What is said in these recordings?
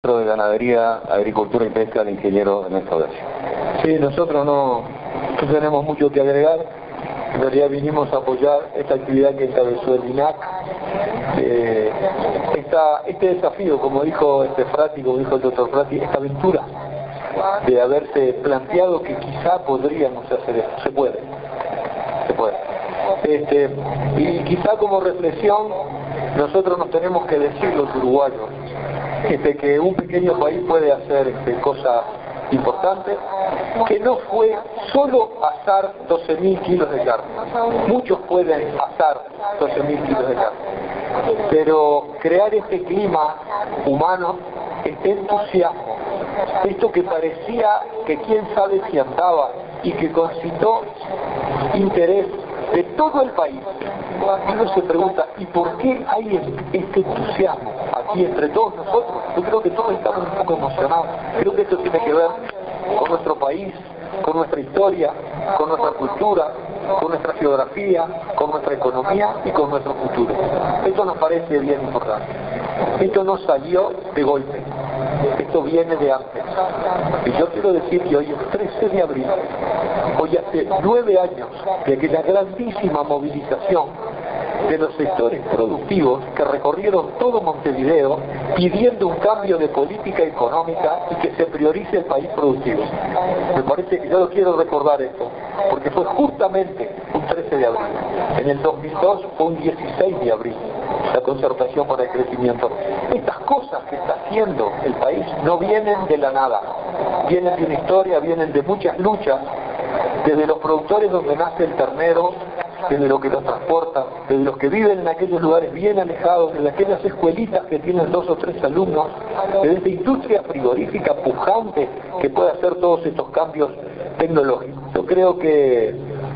de Ganadería, Agricultura y Pesca, el ingeniero Ernesto García. Sí, nosotros no tenemos mucho que agregar. En realidad vinimos a apoyar esta actividad que encabezó el INAC. Este desafío, como dijo Frati, como dijo el doctor Frati, esta aventura de haberse planteado que quizá podríamos hacer esto. Se puede. Y quizá como reflexión, nosotros nos tenemos que decir los uruguayos, que un pequeño país puede hacer cosas importantes, que no fue solo asar 12.000 kilos de carne. Muchos pueden asar 12.000 kilos de carne, pero crear este clima humano, este entusiasmo, esto que parecía que quién sabe si andaba y que concitó interés de todo el país. Uno se pregunta, ¿y por qué hay este entusiasmo aquí entre todos nosotros? Yo creo que todos estamos un poco emocionados. Creo que esto tiene que ver con nuestro país, con nuestra historia, con nuestra cultura, con nuestra geografía, con nuestra economía y con nuestro futuro. Esto nos parece bien importante. Esto no salió de golpe. Esto viene de antes. Y yo quiero decir que hoy es 13 de abril. Hoy hace 9 años de aquella grandísima movilización de los sectores productivos que recorrieron todo Montevideo pidiendo un cambio de política económica y que se priorice el país productivo. Me parece que yo lo quiero recordar esto, porque fue justamente un 13 de abril. En el 2002 fue un 16 de abril, la concertación para el crecimiento. Estas cosas que está haciendo el país no vienen de la nada, vienen de una historia, vienen de muchas luchas, desde los productores donde nace el ternero, desde los que los transportan, desde los que viven en aquellos lugares bien alejados, desde aquellas escuelitas que tienen 2 o 3 alumnos, desde esta industria frigorífica pujante que puede hacer todos estos cambios tecnológicos. Yo creo que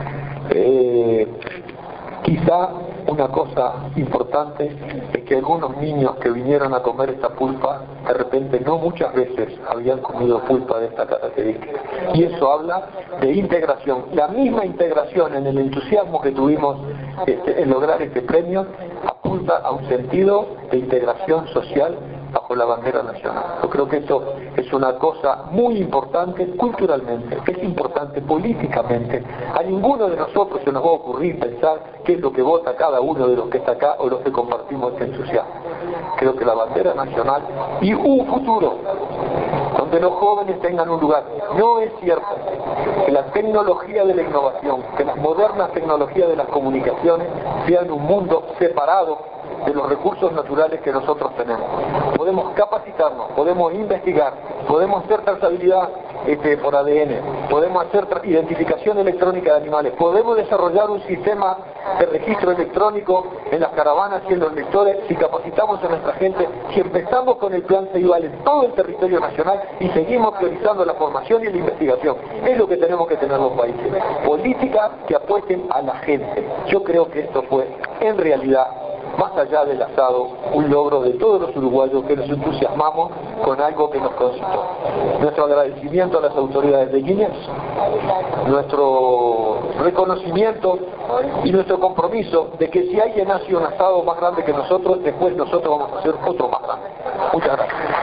quizá una cosa importante es que algunos niños que vinieron a comer esta pulpa, de repente no muchas veces habían comido pulpa de esta característica. Y eso habla de integración. La misma integración en el entusiasmo que tuvimos en lograr este premio apunta a un sentido de integración social bajo la bandera nacional. Yo creo que esto es una cosa muy importante culturalmente, es importante políticamente. A ninguno de nosotros se nos va a ocurrir pensar qué es lo que vota cada uno de los que está acá o los que compartimos este entusiasmo. Creo que la bandera nacional y un futuro donde los jóvenes tengan un lugar. No es cierto que la tecnología de la innovación, que las modernas tecnologías de las comunicaciones sean un mundo separado de los recursos naturales que nosotros tenemos. Podemos capacitarnos, podemos investigar, podemos hacer trazabilidad por ADN, podemos hacer identificación electrónica de animales, podemos desarrollar un sistema de registro electrónico en las caravanas y en los lectores si capacitamos a nuestra gente, si empezamos con el plan Ceibal en todo el territorio nacional y seguimos priorizando la formación y la investigación. Es lo que tenemos que tener los países. Políticas que apuesten a la gente. Yo creo que esto fue, en realidad, más allá del asado, un logro de todos los uruguayos que nos entusiasmamos con algo que nos concitó. Nuestro agradecimiento a las autoridades de Guinness, nuestro reconocimiento y nuestro compromiso de que si alguien hace un asado más grande que nosotros, después nosotros vamos a hacer otro más grande. Muchas gracias.